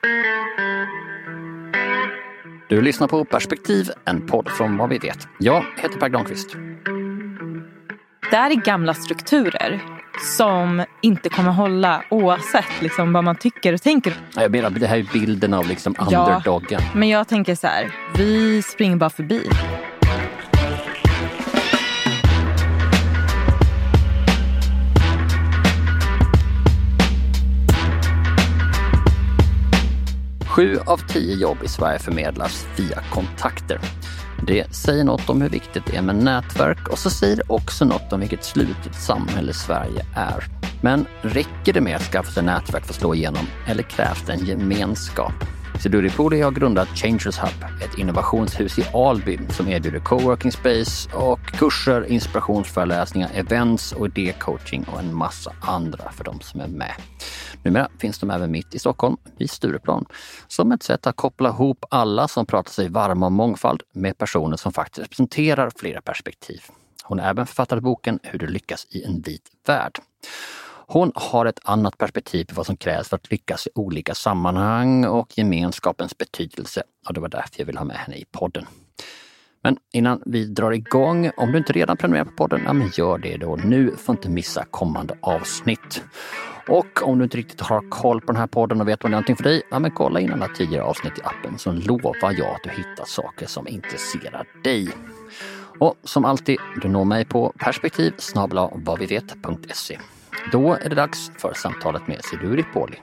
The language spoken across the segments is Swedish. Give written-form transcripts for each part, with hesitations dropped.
Du lyssnar på Perspektiv, en podd från Vad vi vet. Jag heter Per Granqvist. Det här är gamla strukturer som inte kommer hålla oavsett liksom vad man tycker och tänker. Jag menar, det här är bilden av liksom underdoggen. Men jag tänker så här, vi springer bara förbi. Sju av 10 jobb i Sverige förmedlas via kontakter. Det säger något om hur viktigt det är med nätverk och så säger det också något om vilket slutet samhälle Sverige är. Men räcker det med att skaffa sig nätverk för att slå igenom eller krävs det en gemenskap? Siduri Poli har grundat Changers Hub, ett innovationshus i Alby som erbjuder coworking space och kurser, inspirationsföreläsningar, events och idécoaching och en massa andra för de som är med. Numera finns de även mitt i Stockholm, vid Stureplan, som ett sätt att koppla ihop alla som pratar sig varma om mångfald med personer som faktiskt representerar flera perspektiv. Hon har även författat boken Hur du lyckas i en vit värld. Hon har ett annat perspektiv på vad som krävs för att lyckas i olika sammanhang och gemenskapens betydelse. Och det var därför jag vill ha med henne i podden. Men innan vi drar igång, om du inte redan prenumererar på podden, ja men gör det då nu för att inte missa kommande avsnitt. Och om du inte riktigt har koll på den här podden och vet vad det är någonting för dig, ja men kolla in alla tidigare avsnitt i appen så lovar jag att du hittar saker som intresserar dig. Och som alltid, du når mig på perspektiv@vadvivet.se. Då är det dags för samtalet med Siduri Poli.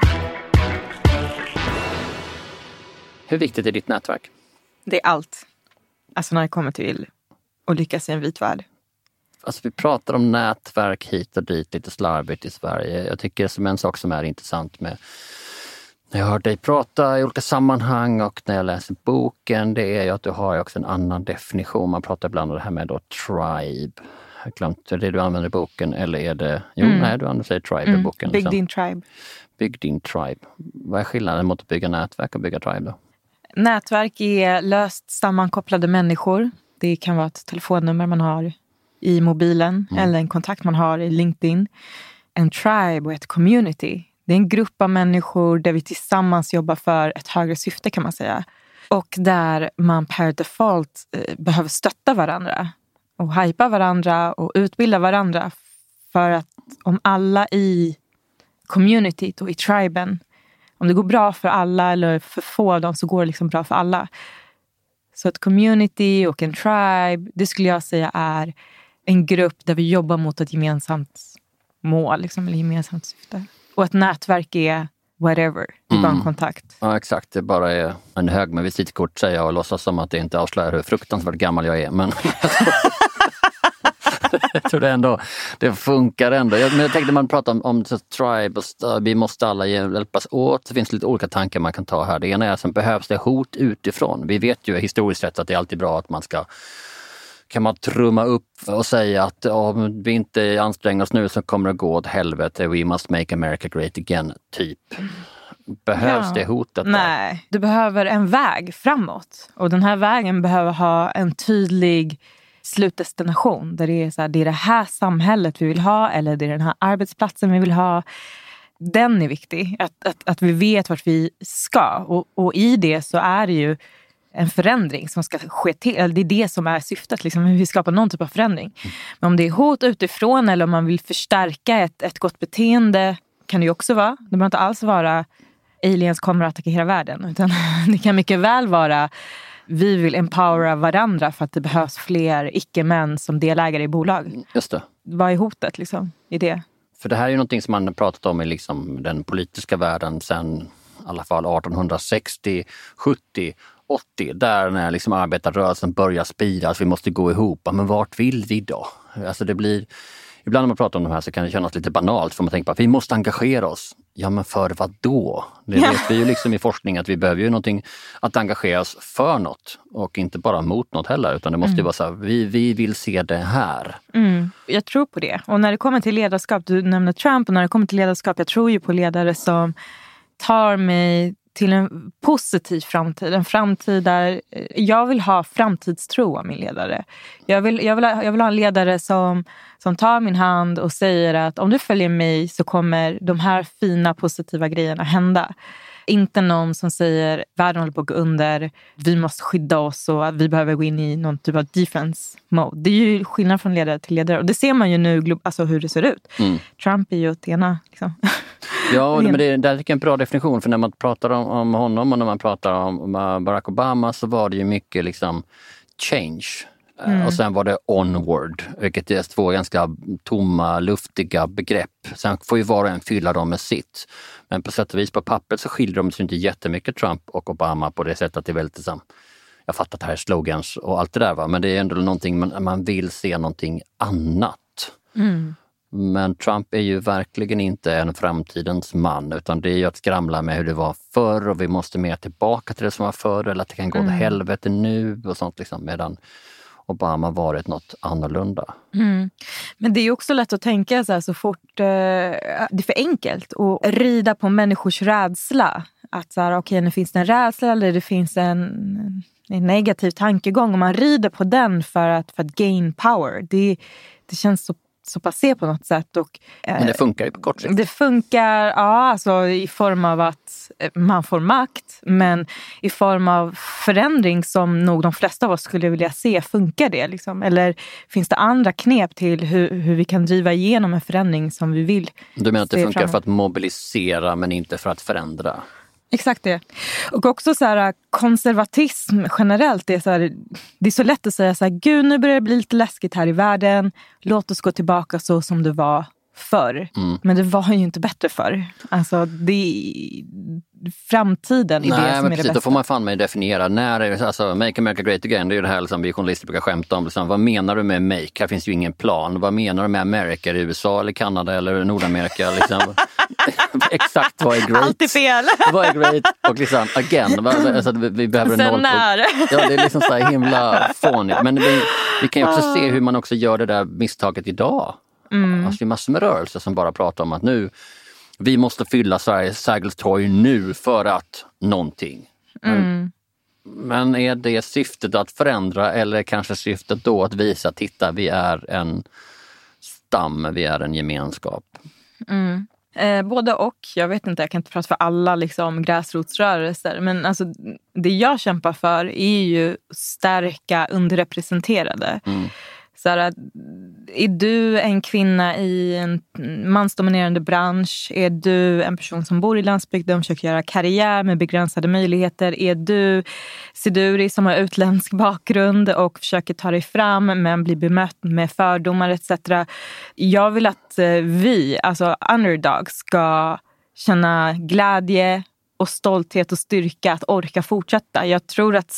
Hur viktigt är ditt nätverk? Det är allt. Alltså när det kommer till att lyckas i en vit värld. Alltså vi pratar om nätverk hit och dit, lite slarvigt i Sverige. Jag tycker som en sak som är intressant med när jag hör dig prata i olika sammanhang och när jag läser boken, det är ju att du har också en annan definition. Man pratar ibland om det här med då tribe. Jag har glömt, är det du använder i boken eller är det... Jo, nej, du använder tribe i boken. Bygg din tribe. Bygg din tribe. Vad är skillnaden mot att bygga nätverk och bygga tribe då? Nätverk är löst sammankopplade människor. Det kan vara ett telefonnummer man har i mobilen eller en kontakt man har i LinkedIn. En tribe och ett community. Det är en grupp av människor där vi tillsammans jobbar för ett högre syfte kan man säga. Och där man per default behöver stötta varandra. Och hypa varandra och utbilda varandra. För att om alla i communityt och i triben, om det går bra för alla eller för få av dem så går det liksom bra för alla. Så ett community och en tribe, det skulle jag säga är en grupp där vi jobbar mot ett gemensamt mål liksom, eller gemensamt syfte. Och ett nätverk är whatever, det är bara en kontakt. Ja exakt, det bara är en hög med visitkort säger jag och låtsas som att det inte avslöjar hur fruktansvärt gammal jag är. Men jag tror det ändå, det funkar ändå. Men jag tänkte man pratar om tribe och vi måste alla hjälpas åt. Det finns lite olika tankar man kan ta här. Det ena är som behövs det hot utifrån. Vi vet ju historiskt sett att det är alltid bra att man ska kan man trumma upp och säga att om vi inte anstränger oss nu så kommer det gå åt helvete. We must make America great again, typ. Behövs det hotet? Nej, du behöver en väg framåt. Och den här vägen behöver ha en tydlig slutdestination. Där det är så här, det är det här samhället vi vill ha eller det är den här arbetsplatsen vi vill ha. Den är viktig. Att vi vet vart vi ska. Och i det så är det ju en förändring som ska ske till. Eller det är det som är syftet. Liksom, vi skapar någon typ av förändring. Men om det är hot utifrån eller om man vill förstärka ett gott beteende kan det ju också vara. Det behöver inte alls vara aliens kommer att attackera världen. Utan det kan mycket väl vara vi vill empowera varandra för att det behövs fler icke-män som delägare i bolag. Just det. Vad är hotet liksom i det? För det här är ju någonting som man har pratat om i liksom den politiska världen sedan i alla fall 1860, 70, 80. Där när liksom arbetarrörelsen börjar spiras, vi måste gå ihop. Men vart vill vi då? Alltså det blir... Ibland när man pratar om de här så kan det kännas lite banalt för man tänker på att vi måste engagera oss. Ja men för vad då? Det vet vi ju liksom i forskning att vi behöver ju någonting att engagera oss för något och inte bara mot något heller utan det måste ju vara så här, vi vill se det här. Jag tror på det. Och när det kommer till ledarskap, du nämnde Trump och när det kommer till ledarskap, jag tror ju på ledare som tar mig till en positiv framtid. En framtid där jag vill ha framtidstro av min ledare. Jag vill ha en ledare som tar min hand och säger att om du följer mig så kommer de här fina positiva grejerna hända. Inte någon som säger världen håller på att gå under, vi måste skydda oss och vi behöver gå in i någon typ av defense mode. Det är ju skillnad från ledare till ledare. Och det ser man ju nu, alltså hur det ser ut. Trump är ju åt ena liksom. Ja, men det där tycker jag är en bra definition. För när man pratar om honom och när man pratar om Barack Obama så var det ju mycket liksom change. Och sen var det onward, vilket är två ganska tomma, luftiga begrepp. Sen får ju var och en fylla dem med sitt. Men på sätt och vis på pappret så skiljer de sig inte jättemycket, Trump och Obama, på det sättet att det är väldigt liksom, jag fattar att det här är slogans och allt det där, va? Men det är ändå någonting, man vill se någonting annat. Men Trump är ju verkligen inte en framtidens man, utan det är ju att skramla med hur det var förr och vi måste mer tillbaka till det som var förr, eller att det kan gå åt helvete nu och sånt liksom, medan Obama varit något annorlunda. Men det är också lätt att tänka så fort det är för enkelt att rida på människors rädsla. Att så här, okej, nu finns det en rädsla eller det finns en negativ tankegång och man rider på den för att gain power. Det känns så passé på något sätt. Men det funkar ju på kort sikt. Det funkar, ja, alltså i form av att man får makt, men i form av förändring som nog de flesta av oss skulle vilja se, funkar det liksom? Eller finns det andra knep till hur vi kan driva igenom en förändring som vi vill? Du menar att det funkar för att mobilisera men inte för att förändra? Exakt det. Och också så här, konservatism generellt, det är så lätt att säga så här, gud, nu börjar det bli lite läskigt här i världen. Låt oss gå tillbaka så som det var förr. Men det var ju inte bättre förr. Alltså framtiden är det som är det bästa. Då får man fan mig definiera. Alltså, Make America Great Again, det är ju det här liksom, vi journalister brukar skämta om. Liksom, vad menar du med make? Här finns ju ingen plan. Vad menar du med America? Är det USA eller Kanada eller Nordamerika? Liksom? Exakt, vad är great? Allt är fel. Vad är great? Och liksom, again, alltså, vi behöver en nollpunkt. Ja, det är liksom så här himla fånigt. Men vi kan ju också se hur man också gör det där misstaget idag. Alltså det är massor med rörelser som bara pratar om att nu vi måste fylla Sergels torg nu för att någonting. Men är det syftet att förändra eller kanske syftet då att visa, titta, vi är en stam, vi är en gemenskap? Både och, jag vet inte, jag kan inte prata för alla liksom, gräsrotsrörelser, men alltså, det jag kämpar för är ju stärka underrepresenterade. Så här, är du en kvinna i en mansdominerande bransch? Är du en person som bor i landsbygden och försöker göra karriär med begränsade möjligheter? Är du Siduri som har utländsk bakgrund och försöker ta dig fram men blir bemött med fördomar etc. Jag vill att vi, alltså underdogs, ska känna glädje och stolthet och styrka att orka fortsätta. Jag tror att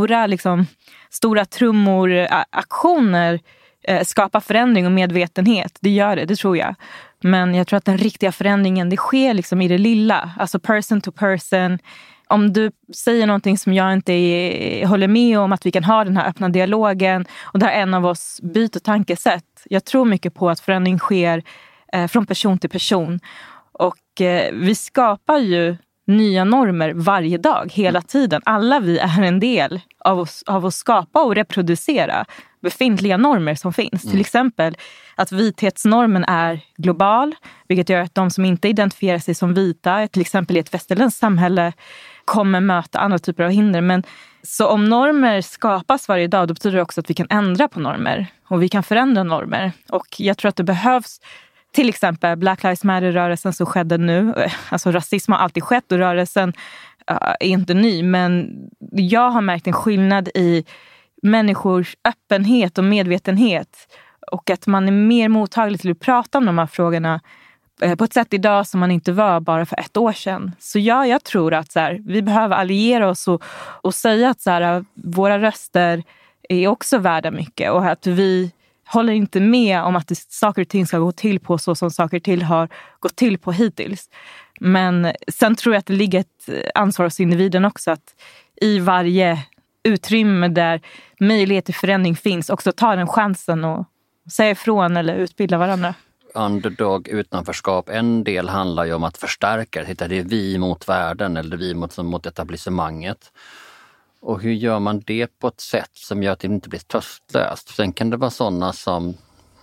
stora trummor, aktioner skapar förändring och medvetenhet. Det gör det tror jag. Men jag tror att den riktiga förändringen, det sker liksom i det lilla. Alltså person to person. Om du säger någonting som jag inte håller med om, att vi kan ha den här öppna dialogen och där en av oss byter tankesätt. Jag tror mycket på att förändring sker från person till person. Och vi skapar ju nya normer varje dag, hela tiden. Alla vi är en del av att skapa och reproducera befintliga normer som finns. Till exempel att vithetsnormen är global, vilket gör att de som inte identifierar sig som vita, till exempel i ett västerländskt samhälle, kommer möta andra typer av hinder. Men så om normer skapas varje dag, då betyder det också att vi kan ändra på normer och vi kan förändra normer. Och jag tror att det behövs till exempel Black Lives Matter-rörelsen som skedde nu. Alltså rasism har alltid skett och rörelsen är inte ny. Men jag har märkt en skillnad i människors öppenhet och medvetenhet. Och att man är mer mottaglig till att prata om de här frågorna på ett sätt idag som man inte var bara för 1 år sedan. Så jag tror att så här, vi behöver alliera oss och säga att så här, våra röster är också värda mycket. Och att vi håller inte med om att saker och ting ska gå till på så som saker och ting har gått till på hittills. Men sen tror jag att det ligger ett ansvar hos individen också att i varje utrymme där möjlighet till förändring finns också ta den chansen och säga ifrån eller utbilda varandra. Underdog, utanförskap, en del handlar ju om att förstärka det. Det är vi mot världen eller vi mot etablissemanget. Och hur gör man det på ett sätt som gör att det inte blir tröstlöst? Sen kan det vara sådana som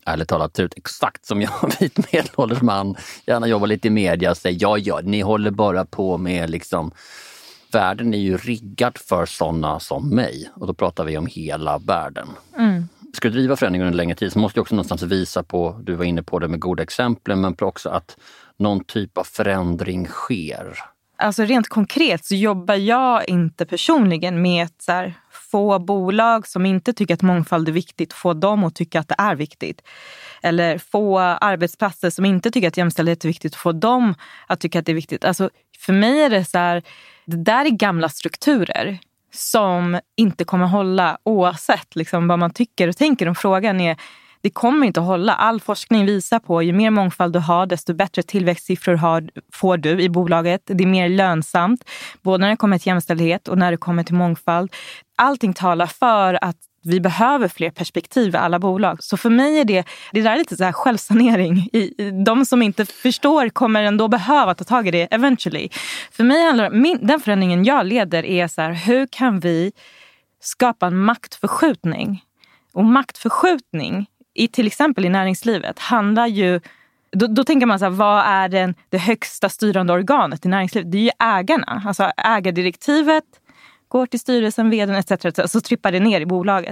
ärligt talat ser ut exakt som jag, vit medelålders man, gärna jobbar lite i media och säger ja, ni håller bara på med liksom, världen är ju riggad för sådana som mig. Och då pratar vi om hela världen. Ska du driva förändringar under en längre tid så måste jag också någonstans visa på, du var inne på det med goda exempel, men också att någon typ av förändring sker. Alltså rent konkret så jobbar jag inte personligen med att så här, få bolag som inte tycker att mångfald är viktigt, få dem att tycka att det är viktigt. Eller få arbetsplatser som inte tycker att jämställdhet är viktigt, få dem att tycka att det är viktigt. Alltså för mig är det så här, det där är gamla strukturer som inte kommer hålla oavsett liksom, vad man tycker och tänker om frågan är. Det kommer inte att hålla. All forskning visar på ju mer mångfald du har, desto bättre tillväxtsiffror får du i bolaget. Det är mer lönsamt, både när det kommer till jämställdhet och när det kommer till mångfald. Allting talar för att vi behöver fler perspektiv i alla bolag. Så för mig är det där är lite så här självsanering. De som inte förstår kommer ändå behöva ta tag i det eventually. För mig handlar den förändringen jag leder är så här, hur kan vi skapa en maktförskjutning? Och maktförskjutning till exempel i näringslivet handlar ju, då tänker man så här, vad är det högsta styrande organet i näringslivet? Det är ju ägarna. Alltså ägardirektivet går till styrelsen, vdn etc. Så trippar det ner i bolaget.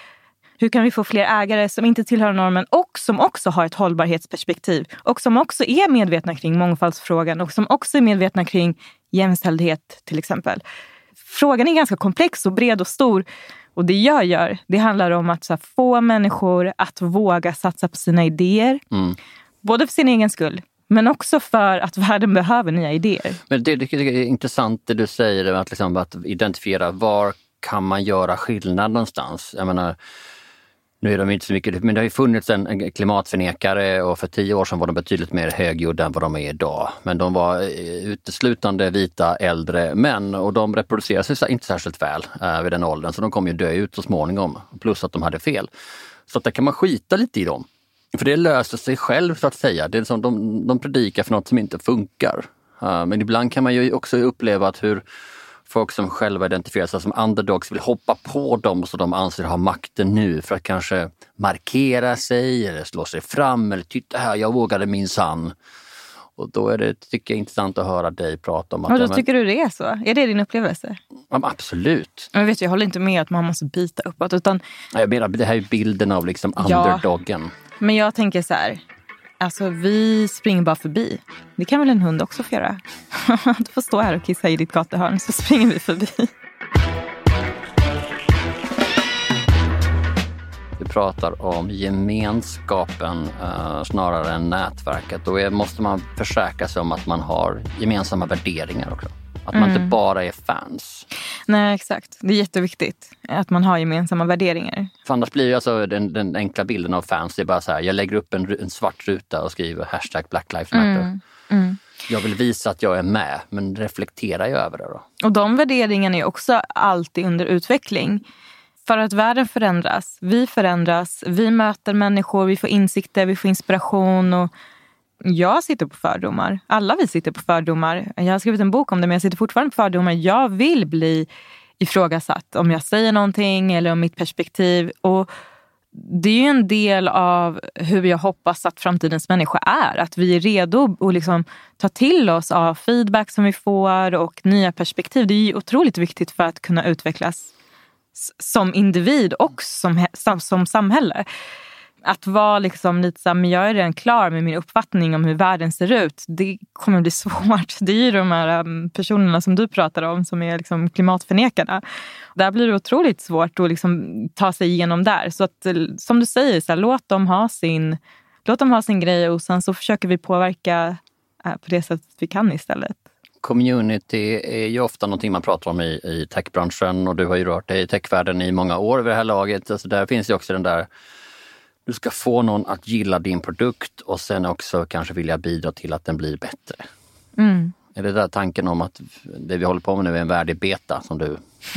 Hur kan vi få fler ägare som inte tillhör normen och som också har ett hållbarhetsperspektiv och som också är medvetna kring mångfaldsfrågan och som också är medvetna kring jämställdhet till exempel. Frågan är ganska komplex och bred och stor. Och det jag gör, det handlar om att så här, få människor att våga satsa på sina idéer. Både för sin egen skull, men också för att världen behöver nya idéer. Men det är intressant det du säger, att, liksom, att identifiera var kan man göra skillnad någonstans. Jag menar, nu är de inte så mycket, men det har ju funnits en klimatförnekare och för 10 år sedan var de betydligt mer högljudda än vad de är idag. Men de var uteslutande vita äldre män och de reproducerar sig inte särskilt väl vid den åldern, så de kommer ju dö ut så småningom, plus att de hade fel. Så att där kan man skita lite i dem. För det löser sig själv så att säga. Det är som de predikar för något som inte funkar. Men ibland kan man ju också uppleva att hur folk som själva identifierar sig som underdogs vill hoppa på dem så de anser ha makten nu för att kanske markera sig eller slå sig fram eller titta här, jag vågade minsann. Och då är det, tycker jag, intressant att höra dig prata om att... Och då tycker du det är så? Är det din upplevelse? Ja, absolut. Jag håller inte med att man måste byta uppåt utan... Jag menar, det här är bilden av liksom underdoggen. Men jag tänker så här, alltså vi springer bara förbi. Det kan väl en hund också få göra? Du får stå här och kissa i ditt gatuhörn så springer vi förbi. Du pratar om gemenskapen snarare än nätverket. Då måste man försäkra sig om att man har gemensamma värderingar också. Att man inte bara är fans. Nej, exakt. Det är jätteviktigt att man har gemensamma värderingar. För annars blir det alltså den enkla bilden av fans. Det är bara så här, jag lägger upp en svart ruta och skriver hashtag Black Lives Matter. Jag vill visa att jag är med, men reflekterar jag över det då? Och de värderingarna är också alltid under utveckling. För att världen förändras, vi möter människor, vi får insikter, vi får inspiration och jag sitter på fördomar. Alla vi sitter på fördomar. Jag har skrivit en bok om det, men jag sitter fortfarande på fördomar. Jag vill bli ifrågasatt om jag säger någonting eller om mitt perspektiv. Och det är ju en del av hur jag hoppas att framtidens människa är. Att vi är redo att liksom ta till oss av feedback som vi får och nya perspektiv. Det är ju otroligt viktigt för att kunna utvecklas som individ och som samhälle. Att vara liksom lite så här, men jag är redan klar med min uppfattning om hur världen ser ut. Det kommer bli svårt. Det är ju de här personerna som du pratar om som är liksom klimatförnekarna. Där blir det otroligt svårt att liksom ta sig igenom där. Så att, som du säger, så här, låt dem ha sin grej och sen så försöker vi påverka på det sättet vi kan istället. Community är ju ofta någonting man pratar om i techbranschen och du har ju rört dig i techvärlden i många år vid det här laget. Alltså där finns ju också den där, du ska få någon att gilla din produkt och sen också kanske vilja bidra till att den blir bättre. Är det där tanken om att det vi håller på med nu är en värdig beta som du...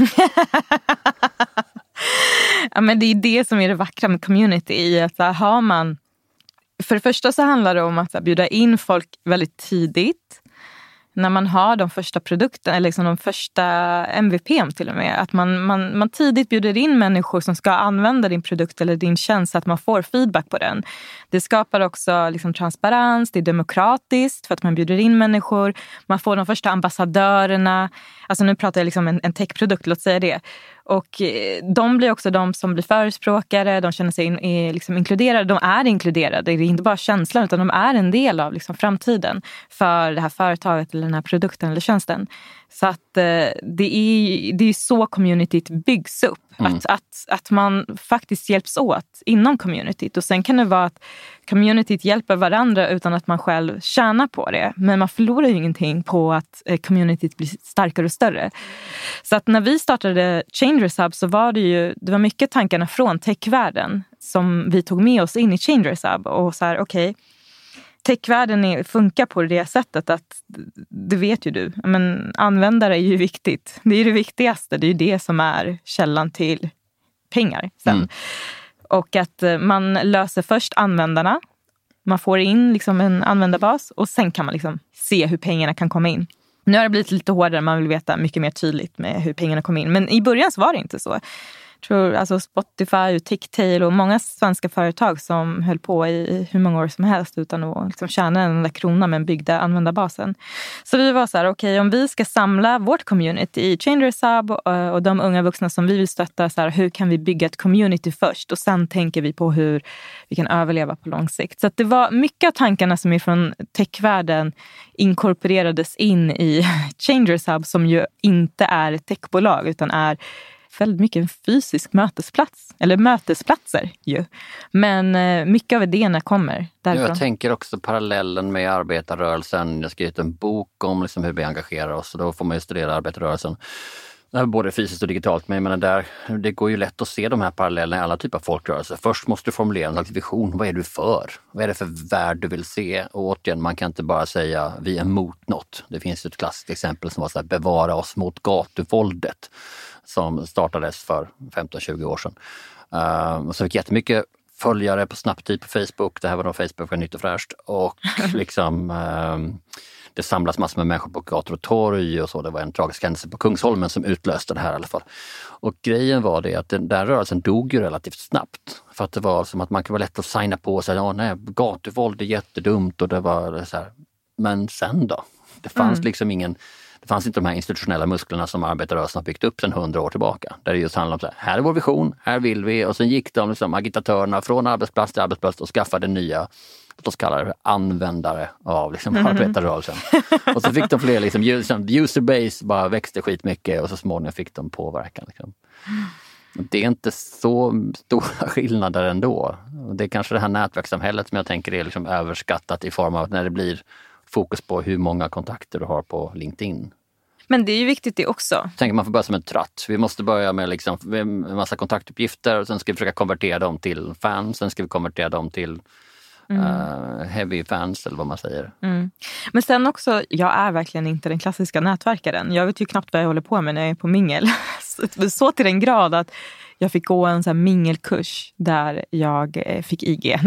Ja, men det är det som är det vackra med community i att har man... För det första så handlar det om att bjuda in folk väldigt tidigt. när man har de första produkterna, eller liksom de första MVP till och med, att man tidigt bjuder in människor som ska använda din produkt eller din tjänst, så att man får feedback på den. Det skapar också liksom transparens, det är demokratiskt för att man bjuder in människor, man får de första ambassadörerna, alltså nu pratar jag liksom en techprodukt, låt säga det. Och de blir också de som blir förespråkare, de känner sig liksom inkluderade, de är inkluderade, det är inte bara känslan utan de är en del av liksom framtiden för det här företaget eller den här produkten eller tjänsten. Så att det är så communityt byggs upp, att man faktiskt hjälps åt inom communityt, och sen kan det vara att communityt hjälper varandra utan att man själv tjänar på det, men man förlorar ju ingenting på att communityt blir starkare och större. Så att när vi startade Changers Hub så var det var mycket tankarna från techvärlden som vi tog med oss in i Changers Hub, och så här, okej, techvärlden funkar på det sättet att, det vet ju du, men användare är ju viktigt. Det är det viktigaste, det är ju det som är källan till pengar sen. Och att man löser först användarna, man får in liksom en användarbas, och sen kan man liksom se hur pengarna kan komma in. Nu har det blivit lite hårdare, man vill veta mycket mer tydligt med hur pengarna kommer in, men i början så var det inte så. Jag tror alltså Spotify och Ticktail och många svenska företag som höll på i hur många år som helst utan att liksom tjäna en enda krona, men byggde användarbasen. Så vi var så här, okej, om vi ska samla vårt community i Changers Hub och de unga vuxna som vi vill stötta, så här, hur kan vi bygga ett community först, och sen tänker vi på hur vi kan överleva på lång sikt. Så att det var mycket av tankarna som är från techvärlden inkorporerades in i Changers Hub, som ju inte är ett techbolag utan är väldigt mycket en fysisk mötesplats. Eller mötesplatser ju. Men mycket av idéerna kommer därifrån. Jag tänker också parallellen med arbetarrörelsen. Jag har skrivit en bok om liksom hur vi engagerar oss. Och då får man ju studera arbetarrörelsen. Både fysiskt och digitalt. Men jag menar det går ju lätt att se de här parallellerna i alla typer av folkrörelser. Först måste du formulera en slags vision. Vad är du för? Vad är det för värld du vill se? Och återigen, man kan inte bara säga vi är emot något. Det finns ett klassiskt exempel som var så här, bevara oss mot gatuvåldet, som startades för 15-20 år sedan. Och så fick jättemycket följare på snabbtid på Facebook. Det här var då Facebook var nytt och fräscht. Och liksom, det samlas massor med människor på gator och torg och så. Det var en tragisk händelse på Kungsholmen som utlöste det här i alla fall. Och grejen var det att den där rörelsen dog ju relativt snabbt. För att det var som att man kunde vara lätt att signa på och säga, nej, gatuvåld är jättedumt, och det var så här. Men sen då? Det fanns liksom det fanns inte de här institutionella musklerna som arbetarrörelsen har byggt upp sedan 100 år tillbaka. Där det just handlar om så här är vår vision, här vill vi. Och sen gick de liksom agitatörerna från arbetsplats till arbetsplats och skaffade nya, låt oss kalla det användare av liksom arbetarrörelsen. Och så fick de fler liksom, user base bara växte skitmycket, och så småningom fick de påverkan. Liksom. Det är inte så stora skillnader ändå. Det är kanske det här nätverkssamhället som jag tänker är liksom överskattat i form av när det blir fokus på hur många kontakter du har på LinkedIn. Men det är ju viktigt det också. Tänker man får börja som en tratt. Vi måste börja med liksom en massa kontaktuppgifter, och sen ska vi försöka konvertera dem till fans, sen ska vi konvertera dem till heavy fans eller vad man säger. Men sen också, jag är verkligen inte den klassiska nätverkaren. Jag vet ju knappt vad jag håller på med när jag är på mingel. Så till den grad att jag fick gå en sån här mingelkurs där jag fick IG.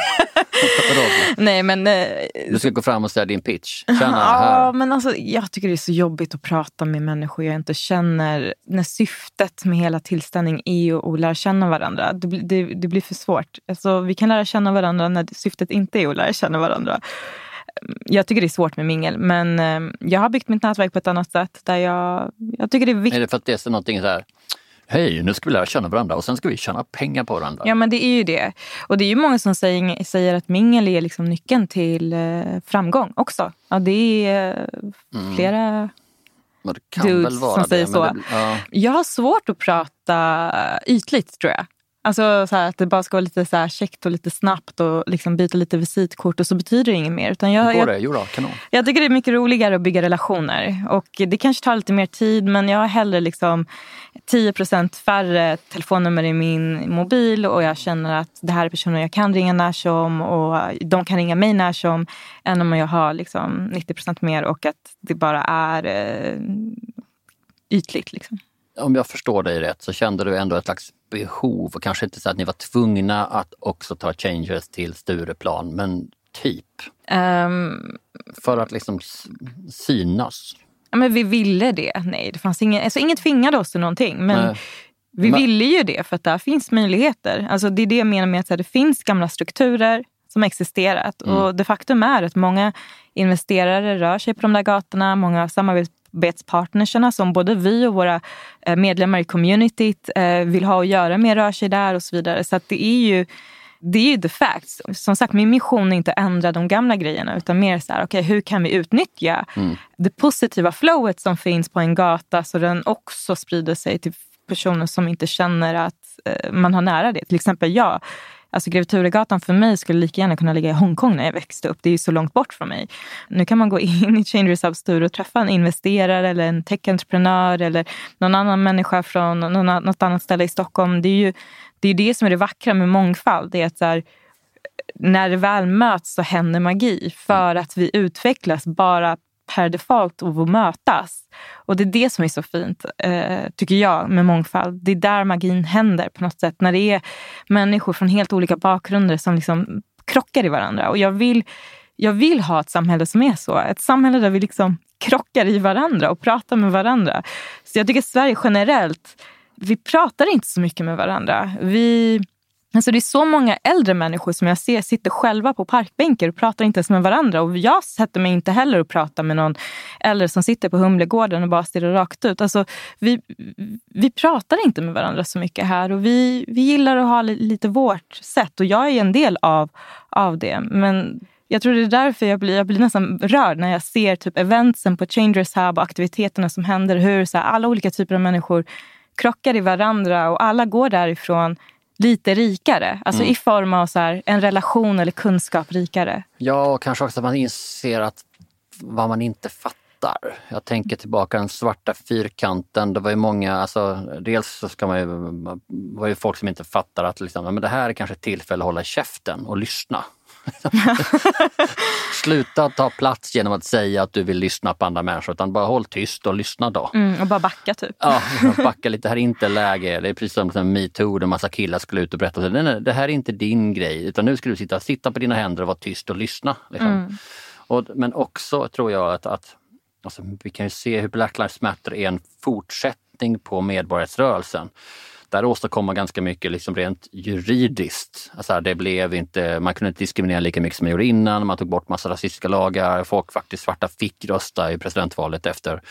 Nej, men du ska gå fram och säga din pitch. Ja, men alltså, jag tycker det är så jobbigt att prata med människor jag inte känner, när syftet med hela tillställningen är att lära känna varandra. Det blir för svårt. Alltså, vi kan lära känna varandra när syftet inte är att lära känna varandra. Jag tycker det är svårt med mingel, men jag har byggt mitt nätverk på ett annat sätt där jag tycker det är viktigt. Är det för att det är så någonting så här, hej, nu ska vi lära känna varandra och sen ska vi tjäna pengar på varandra? Ja, men det är ju det. Och det är ju många som säger att mingel är liksom nyckeln till framgång också. Ja, det är flera dudes som säger så. Jag har svårt att prata ytligt, tror jag. Alltså så här, att det bara ska vara lite så här käckt och lite snabbt och liksom byta lite visitkort, och så betyder det inget mer. Utan jag tycker det är mycket roligare att bygga relationer, och det kanske tar lite mer tid, men jag har hellre liksom 10% färre telefonnummer i min mobil, och jag känner att det här är personer jag kan ringa när som, och de kan ringa mig när som, än om jag har liksom 90% mer och att det bara är ytligt liksom. Om jag förstår dig rätt så kände du ändå ett slags behov, och kanske inte så att ni var tvungna att också ta Changers till Stureplan, men typ? För att liksom synas? Ja, men vi ville det. Nej, det fanns inget tvingade oss till någonting. Men vi ville ju det för att där finns möjligheter. Alltså det är det jag menar med att det finns gamla strukturer som existerat. Och det faktum är att många investerare rör sig på de där gatorna. Många samarbetspartnerserna som både vi och våra medlemmar i communityt vill ha att göra med rör sig där och så vidare. Så att det är ju the facts. Som sagt, min mission är inte att ändra de gamla grejerna utan mer så här, okej, hur kan vi utnyttja det positiva flowet som finns på en gata så den också sprider sig till personer som inte känner att man har nära det. Till exempel jag. Alltså Grev Turegatan för mig skulle lika gärna kunna ligga i Hongkong när jag växte upp. Det är ju så långt bort från mig. Nu kan man gå in i Changers Hub Studio och träffa en investerare eller en tech-entreprenör eller någon annan människa från något annat ställe i Stockholm. Det är ju det som är det vackra med mångfald. Det är att så här, när det väl möts så händer magi för att vi utvecklas bara per default och mötas. Och det är det som är så fint, tycker jag, med mångfald. Det är där magin händer på något sätt. När det är människor från helt olika bakgrunder som liksom krockar i varandra. Och jag vill ha ett samhälle som är så. Ett samhälle där vi liksom krockar i varandra och pratar med varandra. Så jag tycker att Sverige generellt, vi pratar inte så mycket med varandra. Alltså det är så många äldre människor som jag ser sitter själva på parkbänkar och pratar inte ens med varandra. Och jag sätter mig inte heller och pratar med någon äldre som sitter på Humlegården och bara stirrar rakt ut. Alltså vi pratar inte med varandra så mycket här. Och vi gillar att ha lite vårt sätt. Och jag är en del av det. Men jag tror det är därför jag blir nästan rörd när jag ser typ eventsen på Changers Hub och aktiviteterna som händer. Hur så här, alla olika typer av människor krockar i varandra och alla går därifrån lite rikare. Alltså i form av så här, en relation eller kunskap rikare. Ja, och kanske också att man inser att vad man inte fattar. Jag tänker tillbaka den svarta fyrkanten. Det var ju många, alltså dels så var ju folk som inte fattar att liksom, men det här är kanske ett tillfälle att hålla käften och lyssna. Sluta ta plats genom att säga att du vill lyssna på andra människor, utan bara håll tyst och lyssna då. Och bara backa typ. Ja, backa lite, här är inte läge. Det är precis som MeToo, där en massa killar skulle ut och berätta. Nej, det här är inte din grej, utan nu ska du sitta på dina händer och vara tyst och lyssna. Liksom. Men också tror jag att alltså, vi kan ju se hur Black Lives Matter är en fortsättning på medborgarrättsrörelsen. Där åstadkommer ganska mycket liksom rent juridiskt. Alltså det blev inte, man kunde inte diskriminera lika mycket som man gjorde innan. Man tog bort massa rasistiska lagar. Folk faktiskt svarta fick rösta i presidentvalet efter.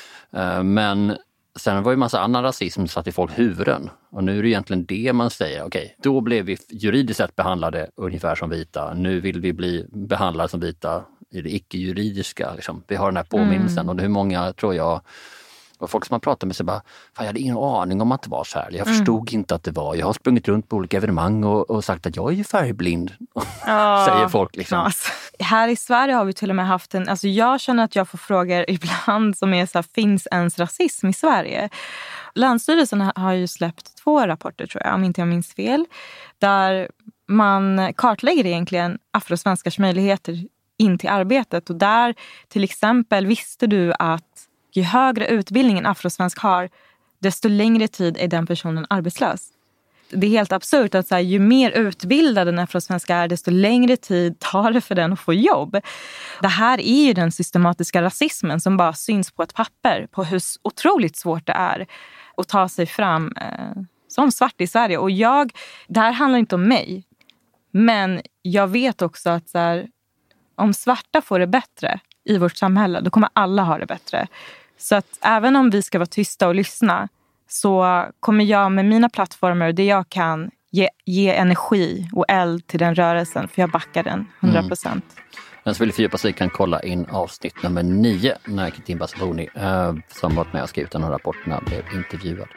Men sen var ju massa annan rasism som satt i folk huvuden. Och nu är det egentligen det man säger. Okej, då blev vi juridiskt sett behandlade ungefär som vita. Nu vill vi bli behandlade som vita i det icke-juridiska. Liksom. Vi har den här påminnelsen. Och hur många, tror jag, och folk som man pratar med sig bara, fan, jag hade ingen aning om att det var så här. Jag förstod inte att det var. Jag har sprungit runt på olika evenemang och sagt att jag är ju färgblind. Säger folk liksom. Alltså. Här i Sverige har vi till och med haft alltså jag känner att jag får frågor ibland som är så här, finns ens rasism i Sverige? Länsstyrelsen har ju släppt 2 rapporter, tror jag, om inte jag minns fel. Där man kartlägger egentligen afrosvenskars möjligheter in till arbetet. Och där till exempel, visste du att ju högre utbildning en afrosvensk har, desto längre tid är den personen arbetslös. Det är helt absurt att så här, ju mer utbildad en afrosvensk är, desto längre tid tar det för den att få jobb. Det här är ju den systematiska rasismen som bara syns på ett papper, på hur otroligt svårt det är att ta sig fram som svart i Sverige. Och det här handlar inte om mig, men jag vet också att så här, om svarta får det bättre i vårt samhälle, då kommer alla ha det bättre. Så att även om vi ska vara tysta och lyssna, så kommer jag med mina plattformar och det jag kan ge energi och eld till den rörelsen, för jag backar den 100%. Den som vill fördjupa sig kan kolla in avsnitt nummer 9 när Kettin Basaboni, som varit med och skrivit den här rapporterna, blev intervjuad.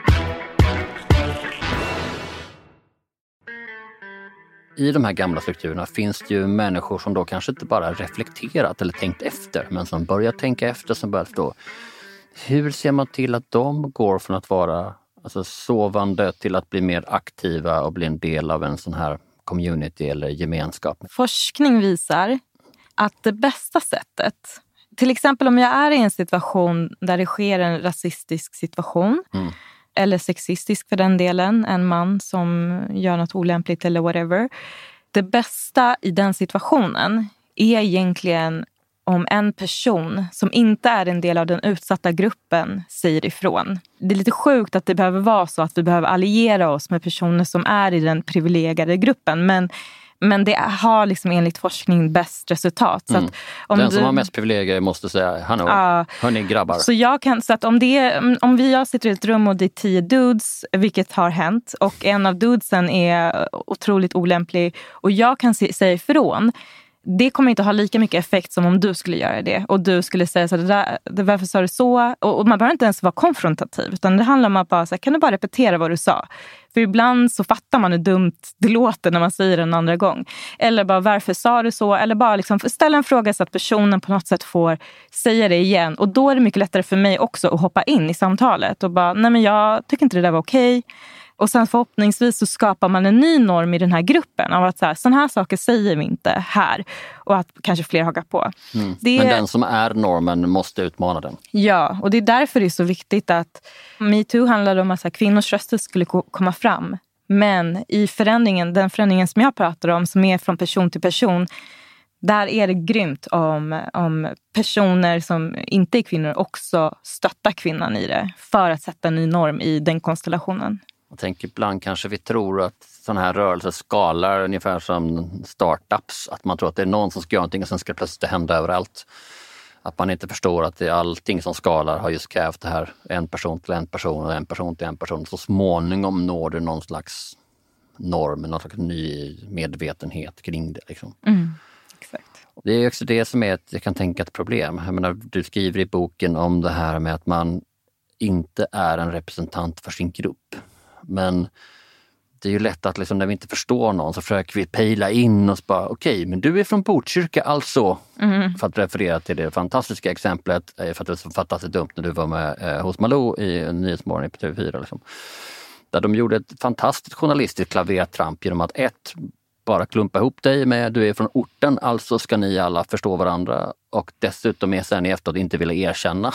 I de här gamla strukturerna finns det ju människor som då kanske inte bara reflekterat eller tänkt efter, men som börjar tänka efter, som börjar förstå. Hur ser man till att de går från att vara sovande till att bli mer aktiva och bli en del av en sån här community eller gemenskap? Forskning visar att det bästa sättet, till exempel om jag är i en situation där det sker en rasistisk situation, eller sexistisk för den delen, en man som gör något olämpligt eller whatever. det bästa i den situationen är egentligen om en person som inte är en del av den utsatta gruppen säger ifrån. Det är lite sjukt att det behöver vara så att vi behöver alliera oss med personer som är i den privilegierade gruppen. Men det har liksom enligt forskning bäst resultat. Så att den som har mest privilegier måste säga, hörni grabbar. Så att om jag sitter i ett rum och det är 10 dudes, vilket har hänt, och en av dudesen är otroligt olämplig och jag kan säga ifrån, det kommer inte ha lika mycket effekt som om du skulle göra det. Och du skulle säga så varför sa du så? Och man behöver inte ens vara konfrontativ. Utan det handlar om att bara, kan du bara repetera vad du sa? För ibland så fattar man hur dumt det låter när man säger det en andra gång. Eller bara, varför sa du så? Eller bara liksom ställa en fråga så att personen på något sätt får säga det igen. Och då är det mycket lättare för mig också att hoppa in i samtalet. Och bara, nej men jag tycker inte det där var okej. Och sen förhoppningsvis så skapar man en ny norm i den här gruppen av att sådana här saker säger vi inte här. Och att kanske fler hakar på. Men den som är normen måste utmana den. Ja, och det är därför det är så viktigt att MeToo handlade om att kvinnors röster skulle komma fram. Men i den förändringen som jag pratar om, som är från person till person, där är det grymt om personer som inte är kvinnor också stöttar kvinnan i det. För att sätta en ny norm i den konstellationen. Jag tänker ibland kanske vi tror att sådana här rörelser skalar ungefär som startups. Att man tror att det är någon som ska göra någonting och sen ska det plötsligt hända överallt. Att man inte förstår att det är allting som skalar har just krävt det här. En person till en person och en person till en person. Så småningom når du någon slags norm, någon slags ny medvetenhet kring det. Liksom. Exakt. Det är också det som är jag kan tänka ett problem. Jag menar, du skriver i boken om det här med att man inte är en representant för sin grupp. Men det är ju lätt att liksom, när vi inte förstår någon så försöker vi pejla in oss bara, okej, men du är från Botkyrka alltså. För att referera till det fantastiska exemplet, för att det var så fantastiskt dumt när du var med hos Malou i Nyhetsmorgon på TV4. Liksom. Där de gjorde ett fantastiskt journalistiskt klavertramp genom att bara klumpa ihop dig med du är från orten, alltså ska ni alla förstå varandra. Och dessutom är sen i efteråt inte vilja erkänna.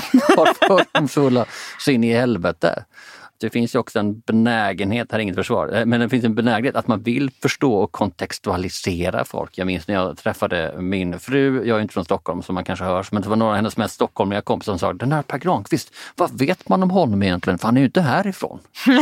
Har fördomsfulla så in i helvete. Det finns ju också en benägenhet, här är inget försvar, men det finns en benägenhet att man vill förstå och kontextualisera folk. Jag minns när jag träffade min fru, jag är inte från Stockholm som man kanske hörs, men det var några av hennes mest stockholmiga kompisar som sa, den här Per Granqvist, vad vet man om honom egentligen? För han är ju inte härifrån.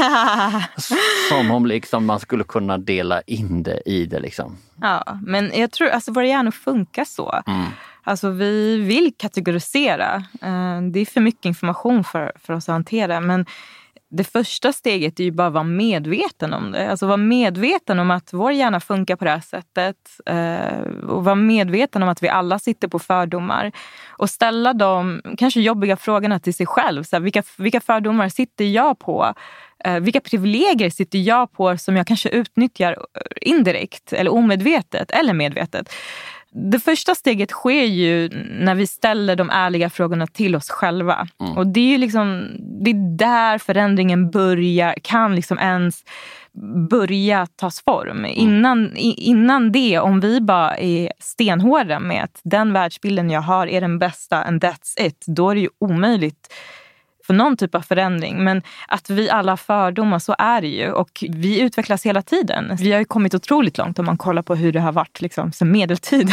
Som om liksom man skulle kunna dela in det i det liksom. Ja, men jag tror, alltså våra hjärnor funkar så. Alltså vi vill kategorisera. Det är för mycket information för oss att hantera, men det första steget är ju bara att vara medveten om det. Alltså vara medveten om att vår hjärna funkar på det här sättet. Och vara medveten om att vi alla sitter på fördomar. Och ställa de kanske jobbiga frågorna till sig själv. Så här, vilka fördomar sitter jag på? Vilka privilegier sitter jag på som jag kanske utnyttjar indirekt eller omedvetet eller medvetet? Det första steget sker ju när vi ställer de ärliga frågorna till oss själva. Och det är ju liksom, det är där förändringen kan liksom ens börja tas form. Innan det, om vi bara är stenhårda med att den världsbilden jag har är den bästa and that's it, då är det ju omöjligt för någon typ av förändring. Men att vi alla har fördomar, så är det ju. Och vi utvecklas hela tiden. Vi har ju kommit otroligt långt om man kollar på hur det har varit liksom, sen medeltid.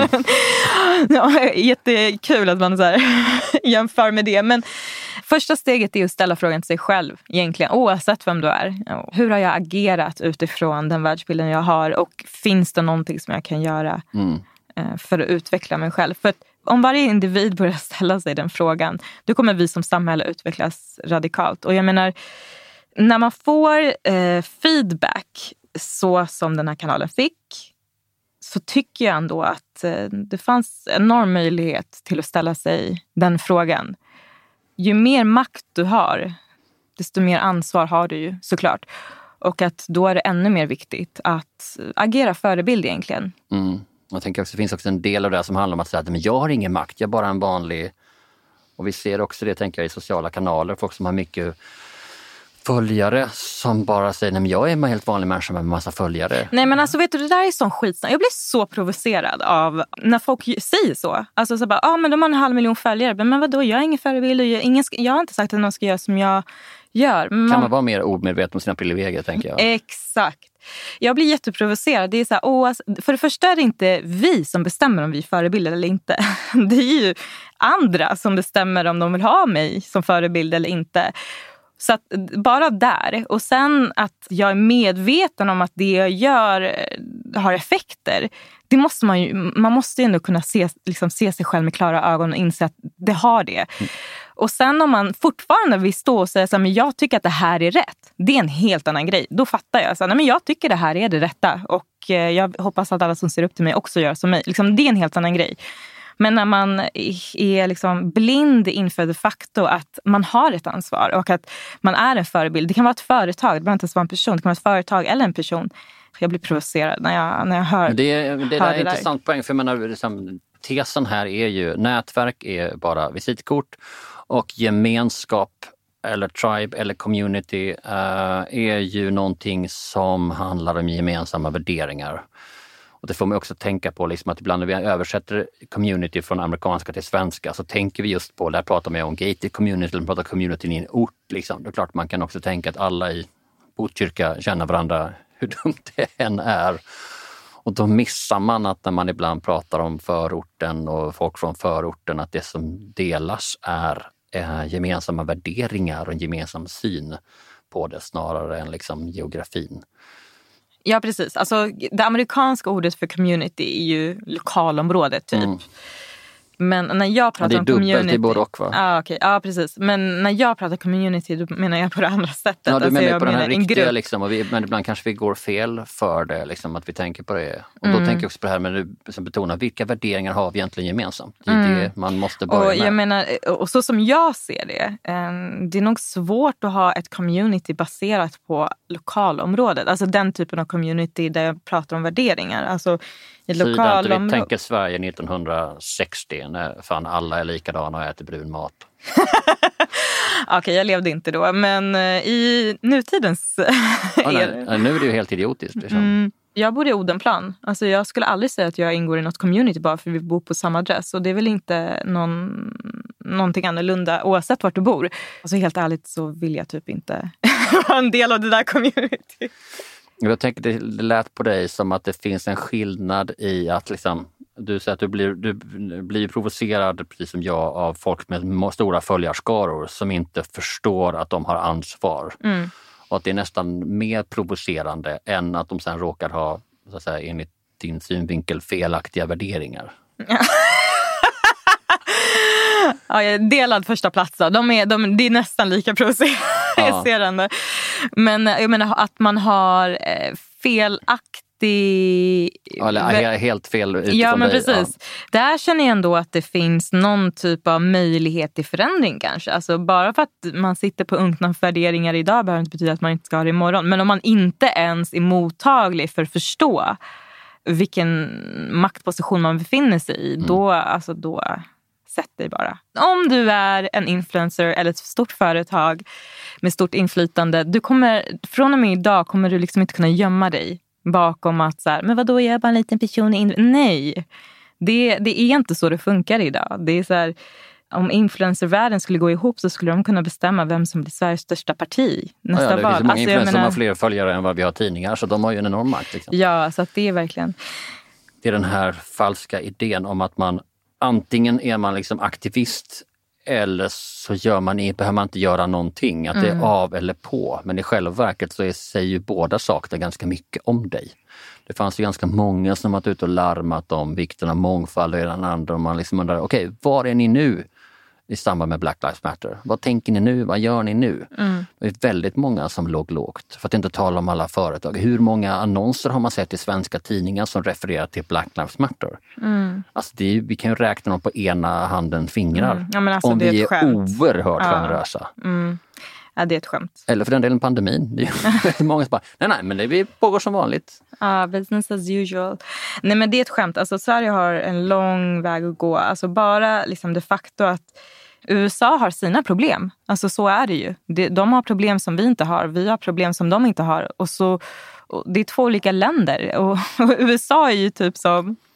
Ja, jättekul att man så här jämför med det. Men första steget är att ställa frågan till sig själv egentligen, oavsett vem du är. Hur har jag agerat utifrån den världsbilden jag har? Och finns det någonting som jag kan göra för att utveckla mig själv? För att om varje individ börjar ställa sig den frågan, då kommer vi som samhälle utvecklas radikalt. Och jag menar, när man får feedback så som den här kanalen fick, så tycker jag ändå att det fanns en enorm möjlighet till att ställa sig den frågan. Ju mer makt du har, desto mer ansvar har du ju såklart. Och att då är det ännu mer viktigt att agera förebild egentligen. Jag tänker också, det finns också en del av det som handlar om att säga att men jag har ingen makt, jag är bara en vanlig... Och vi ser också det, tänker jag, i sociala kanaler. Folk som har mycket följare som bara säger, nej men jag är en helt vanlig människa med en massa följare. Nej men alltså vet du, det där är sån skitsnack. Jag blir så provocerad av när folk säger så. Alltså så bara, men de har 500 000 följare. Men vadå, jag är ingen förebild och jag har inte sagt att någon ska göra som jag gör. Kan man vara mer omedveten om sina privilegier, tänker jag. Exakt. Jag blir jätteprovocerad. Det är så här, för det första är det inte vi som bestämmer om vi är förebilder eller inte. Det är ju andra som bestämmer om de vill ha mig som förebild eller inte. Så att bara där. Och sen att jag är medveten om att det jag gör har effekter. Det måste man måste ju ändå kunna se sig själv med klara ögon och inse att det har det. Och sen om man fortfarande vill stå och säga så här, men jag tycker att det här är rätt. Det är en helt annan grej. Då fattar jag. Så här, nej, men jag tycker det här är det rätta. Och jag hoppas att alla som ser upp till mig också gör som mig. Liksom, det är en helt annan grej. Men när man är liksom blind inför det faktum att man har ett ansvar och att man är en förebild. Det kan vara ett företag, det behöver inte ens vara en person. Det kan vara ett företag eller en person. Jag blir provocerad när jag hör det är en intressant poäng. För jag menar, liksom, tesen här är ju nätverk är bara visitkort och gemenskap eller tribe eller community är ju någonting som handlar om gemensamma värderingar. Och det får man också tänka på, liksom, att ibland när vi översätter community från amerikanska till svenska så tänker vi just på, där pratar man om gated community eller pratar community i en ort. Liksom. Det är klart man kan också tänka att alla i Botkyrka känner varandra hur dumt det än är. Och då missar man att när man ibland pratar om förorten och folk från förorten att det som delas är gemensamma värderingar och en gemensam syn på det snarare än liksom geografin. Ja, precis. Alltså, det amerikanska ordet för community är ju lokalområde typ. Men när jag pratar om community... Det är dubbelt i både och, va? Ja, okej. Ja, precis. Men när jag pratar community då menar jag på det andra sättet. Ja, du menar alltså, på den här riktiga liksom, men ibland kanske vi går fel för det, liksom, att vi tänker på det. Och då tänker jag också på det här med att betona vilka värderingar har vi egentligen gemensamt. Det är det man måste börja med. Jag menar, och så som jag ser det, det är nog svårt att ha ett community baserat på lokalområdet. Alltså den typen av community där jag pratar om värderingar. Alltså vi tänker Sverige 1960 när fan alla är likadana och äter brun mat. Okej, jag levde inte då, men i nutidens... nu är det ju helt idiotiskt. Liksom. Jag bor i Odenplan. Alltså jag skulle aldrig säga att jag ingår i något community bara för vi bor på samma adress. Och det är väl inte någonting annorlunda oavsett vart du bor. Alltså helt ärligt så vill jag typ inte vara en del av det där community. Jag tänker det lät på dig som att det finns en skillnad i att liksom, du säger att du blir provocerad precis som jag av folk med stora följarskaror som inte förstår att de har ansvar. Och att det är nästan mer provocerande än att de sen råkar ha, så att säga, enligt din synvinkel felaktiga värderingar. Ja, jag delad första plats. Det är nästan lika provocerande. Men jag menar att man har felaktig... Eller helt fel utifrån ja, men dig. precis. Ja. Där känner jag ändå att det finns någon typ av möjlighet till förändring kanske. Alltså bara för att man sitter på unkna värderingar idag behöver inte betyda att man inte ska ha det imorgon. Men om man inte ens är mottaglig för att förstå vilken maktposition man befinner sig i, då sätt dig bara. Om du är en influencer eller ett stort företag med stort inflytande, från och med idag kommer du liksom inte kunna gömma dig bakom att så här, men vadå, jag är bara en liten person. Nej, det är inte så det funkar idag. Det är så här, om influencervärlden skulle gå ihop så skulle de kunna bestämma vem som blir Sveriges största parti nästa val. Det finns många influencer som har fler följare än vad vi har tidningar, så de har ju en enorm makt. Liksom. Ja, så att det är verkligen... Det är den här falska idén om att man antingen är man liksom aktivist eller så behöver man inte göra någonting. Att det är av eller på. Men i själva verket så säger ju båda sakerna ganska mycket om dig. Det fanns ju ganska många som varit ute och larmat om vikten av mångfald och den andra. Och man liksom undrar, okej, var är ni nu i samband med Black Lives Matter? Vad tänker ni nu? Vad gör ni nu? Det är väldigt många som låg lågt. För att inte tala om alla företag. Hur många annonser har man sett i svenska tidningar som refererar till Black Lives Matter? Alltså vi kan ju räkna dem på ena handen fingrar. Ja, men alltså, om vi är skämt. Oerhört generösa. Ja, det är ett skämt. Eller för den delen pandemin. Det är många som bara, nej, men det pågår som vanligt. Ja, business as usual. Nej, men det är ett skämt. Alltså Sverige har en lång väg att gå. Alltså bara liksom de facto att USA har sina problem. Alltså så är det ju. De har problem som vi inte har. Vi har problem som de inte har. Och det är två olika länder. Och USA är ju typ som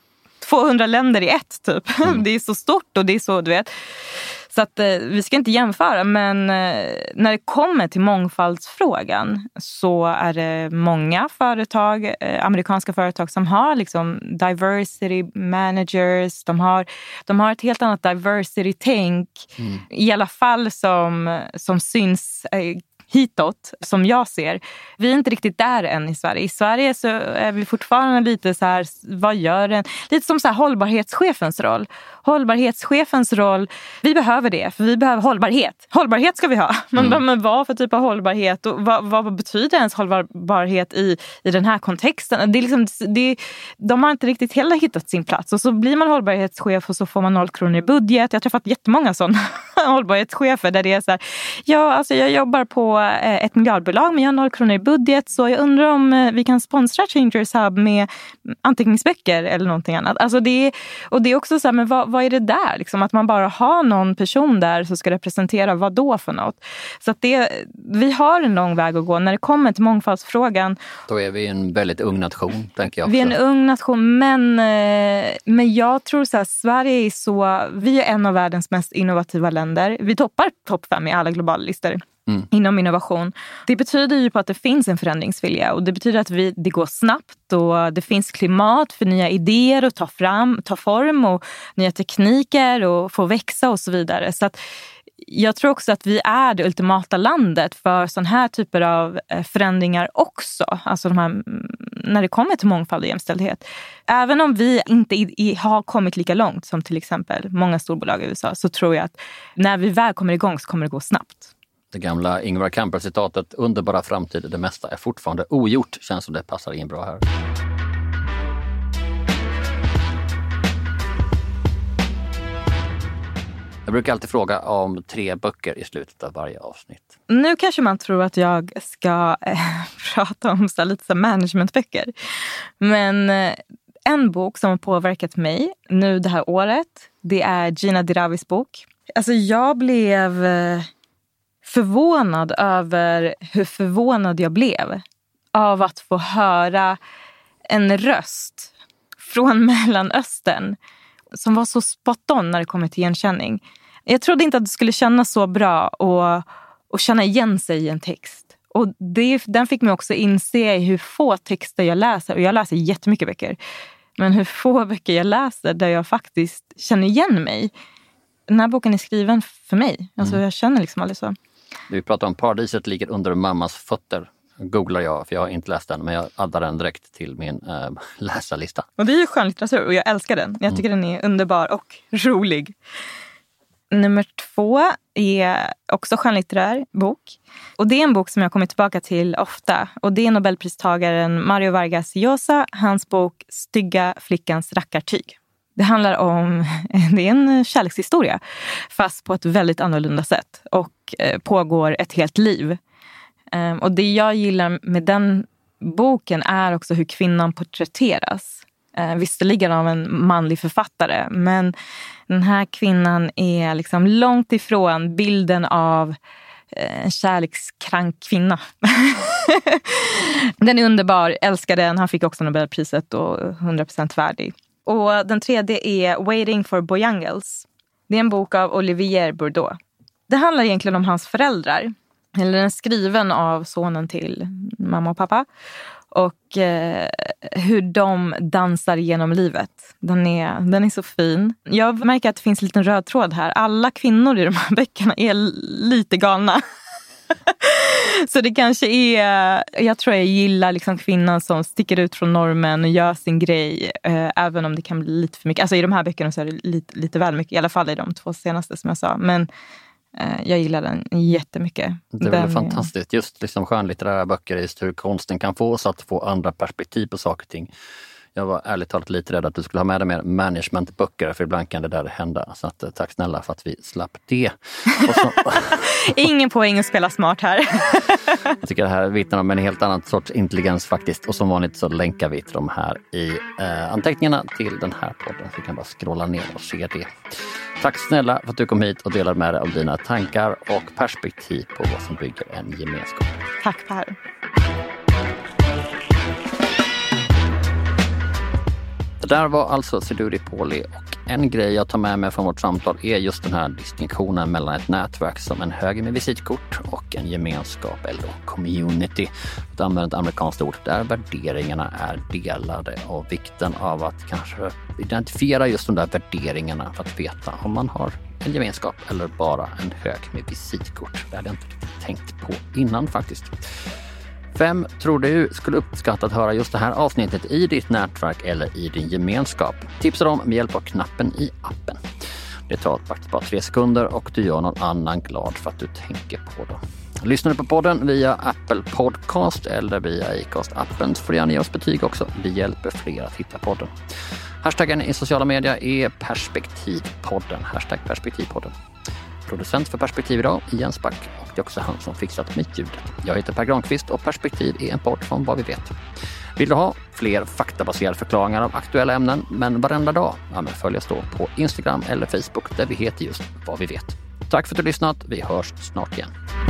200 länder i ett typ. Det är så stort och det är så, du vet. Så att vi ska inte jämföra, men när det kommer till mångfaldsfrågan så är det många företag, amerikanska företag som har liksom diversity managers, de har ett helt annat diversity-tänk, i alla fall som syns hitåt, som jag ser. Vi är inte riktigt där än i Sverige. I Sverige så är vi fortfarande lite så här, vad gör den? Lite som så här hållbarhetschefens roll. Hållbarhetschefens roll, vi behöver det, för vi behöver hållbarhet. Hållbarhet ska vi ha. Men vad för typ av hållbarhet och vad betyder ens hållbarhet i den här kontexten? Det är liksom, de har inte riktigt heller hittat sin plats. Och så blir man hållbarhetschef och så får man 0 kronor i budget. Jag har träffat jättemånga sådana hållbarhetschefer där det är så här, ja, alltså jag jobbar på ett miljardbolag men jag har 0 kronor i budget, så jag undrar om vi kan sponsra Changers Hub med anteckningsböcker eller någonting annat. Alltså det är också så här, men vad är det där? Liksom, att man bara har någon person där som ska representera vad då för något. Så att vi har en lång väg att gå när det kommer till mångfaldsfrågan. Då är vi en väldigt ung nation, tänker jag också. Vi är en ung nation, men jag tror så här, Sverige är så, vi är en av världens mest innovativa länder. Vi toppar topp 5 i alla globala listor. Inom innovation. Det betyder ju på att det finns en förändringsvilja och det betyder att det går snabbt och det finns klimat för nya idéer att ta form och nya tekniker och få växa och så vidare. Så att jag tror också att vi är det ultimata landet för sån här typer av förändringar också. Alltså när det kommer till mångfald och jämställdhet. Även om vi inte har kommit lika långt som till exempel många storbolag i USA, så tror jag att när vi väl kommer igång så kommer det gå snabbt. Det gamla Ingvar Kamprad-citatet, underbara framtid, det mesta är fortfarande ogjort, känns som det passar in bra här. Jag brukar alltid fråga om 3 böcker i slutet av varje avsnitt. Nu kanske man tror att jag ska prata om lite så managementböcker. Men en bok som har påverkat mig nu det här året, det är Gina Diravis bok. Alltså jag blev förvånad över hur förvånad jag blev av att få höra en röst från Mellanöstern som var så spot on när det kommer till igenkänning. Jag trodde inte att det skulle kännas så bra och känna igen sig i en text. Och den fick mig också inse hur få texter jag läser. Och jag läser jättemycket böcker. Men hur få böcker jag läser där jag faktiskt känner igen mig. Den här boken är skriven för mig. Alltså jag känner liksom aldrig så. Vi pratar om Paradiset ligger under mammas fötter. Googlar jag, för jag har inte läst den, men jag addar den direkt till min läsarlista. Och det är ju skönlitteratur och jag älskar den. Jag tycker den är underbar och rolig. Nummer 2 är också skönlitterär bok. Och det är en bok som jag kommer tillbaka till ofta. Och det är Nobelpristagaren Mario Vargas Llosa, hans bok Stygga flickans rackartyg. Det handlar om, det är en kärlekshistoria, fast på ett väldigt annorlunda sätt. Och pågår ett helt liv. Och det jag gillar med den boken är också hur kvinnan porträtteras. Visserligen av en manlig författare, men den här kvinnan är liksom långt ifrån bilden av en kärlekskrank kvinna. Den är underbar, älskar den. Han fick också Nobelpriset och 100% värdig. Och den 3:e är Waiting for Bojangles. Det är en bok av Olivier Bourdeau. Det handlar egentligen om hans föräldrar. Eller den är skriven av sonen till mamma och pappa. Och hur de dansar genom livet. Den är så fin. Jag märker att det finns en liten röd tråd här. Alla kvinnor i de här böckerna är lite galna. Så det kanske är... Jag tror jag gillar liksom kvinnan som sticker ut från normen och gör sin grej. Även om det kan bli lite för mycket. Alltså i de här böckerna så är det lite väl mycket. I alla fall i de 2 senaste som jag sa. Men... jag gillar den jättemycket. Det är väl fantastiskt. Just liksom skönlitterära böcker, just hur konsten kan få oss att få andra perspektiv på saker och ting. Jag var ärligt talat lite rädd att du skulle ha med dig mer managementböcker, för ibland kan det där hända. Så att, tack snälla för att vi slapp det. Och så... Ingen poäng att spela smart här. Jag tycker det här vittnar om en helt annan sorts intelligens faktiskt. Och som vanligt så länkar vi till de här i anteckningarna till den här podden. Så vi kan bara scrolla ner och se det. Tack snälla för att du kom hit och delade med dig av dina tankar och perspektiv på vad som bygger en gemenskap. Tack Per. Det där var alltså Siduri Poli, och en grej jag tar med mig från vårt samtal är just den här distinktionen mellan ett nätverk som en hög med visitkort och en gemenskap eller community. Att använda ett amerikanskt ord där värderingarna är delade, och vikten av att kanske identifiera just de där värderingarna för att veta om man har en gemenskap eller bara en hög med visitkort. Det hade jag inte riktigt tänkt på innan faktiskt. Vem tror du skulle uppskatta att höra just det här avsnittet i ditt nätverk eller i din gemenskap? Tipsa dem med hjälp av knappen i appen. Det tar faktiskt bara 3 sekunder och du gör någon annan glad för att du tänker på dem. Lyssnar du på podden via Apple Podcast eller via Acast-appen så får du gärna ge oss betyg också. Det hjälper fler att hitta podden. Hashtaggen i sociala medier är Perspektivpodden. #Perspektivpodden. Producent för Perspektiv idag är Jens Back, och det är också han som fixat med ljudet. Jag heter Per Granqvist och Perspektiv är en podd från Vad vi vet. Vill du ha fler faktabaserade förklaringar av aktuella ämnen, men varenda dag? Ja, men följ oss då på Instagram eller Facebook där vi heter just Vad vi vet. Tack för att du har lyssnat. Vi hörs snart igen.